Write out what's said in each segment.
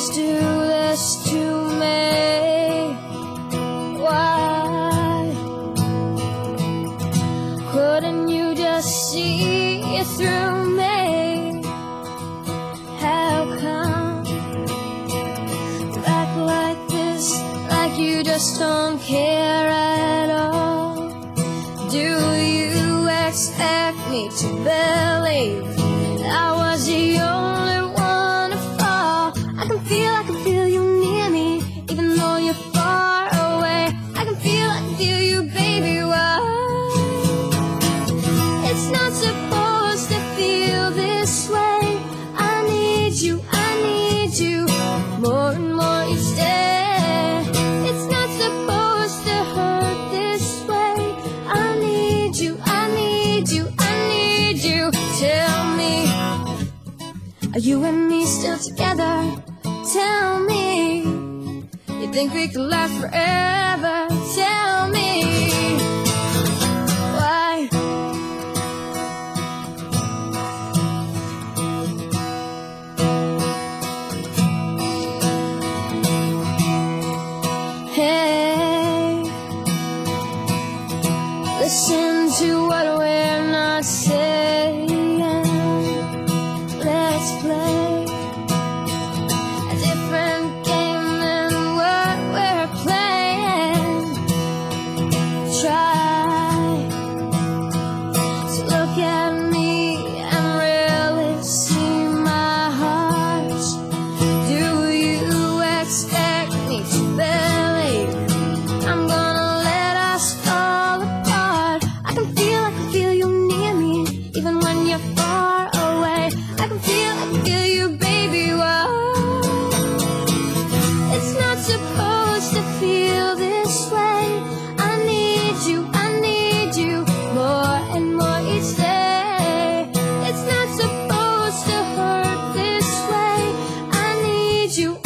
always do this to me? Why couldn't you just see it through me? How come you act like this, like you just don't care at all? Do you expect me to believe I was the only one to fall? I can feel you near me, even though you're far away. I can feel you, baby, why? It's not supposed to feel this way. I need you more and more each day. It's not supposed to hurt this way. I need you. Tell me, are you and me still together? Tell me, you think we could last forever? Tell me, why? Hey, listen to what we're not saying. Let's play a different game than what we're playing. Try to look at me and really see my heart. Do you expect me to believe I'm gonna let us fall apart? I can feel you near me, even when you're far away. I can feel you, baby, why? It's not supposed to feel this way. I need you more and more each day. It's not supposed to hurt this way. I need you.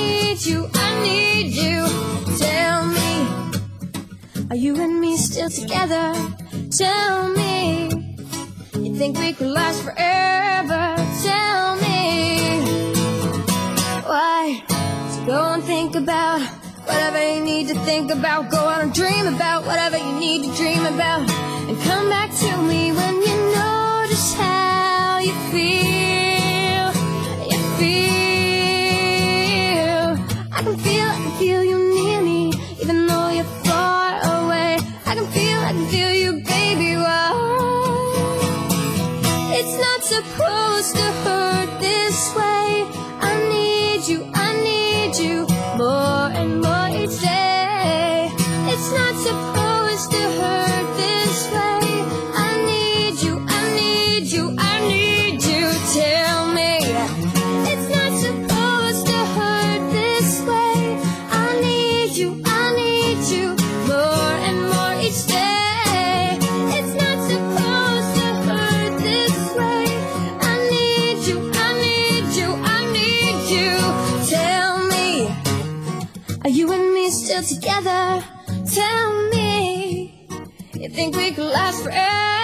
Tell me, are you and me still together? Tell me, you think we could last forever? Tell me, why? So go and think about whatever you need to think about. Go out and dream about whatever you need to dream about, and come back to me when you know just how you feel. I can feel you near me, even though you're far away. I can feel you, baby, why? It's not supposed to hurt this way. I need you more and more each day. It's not supposed to hurt this way. I need you. Tell me, it's not supposed to hurt this way. I need you more and more each day. It's not supposed to hurt this way. I need you. Tell me, are you and me still together? Tell me, you think we could last forever?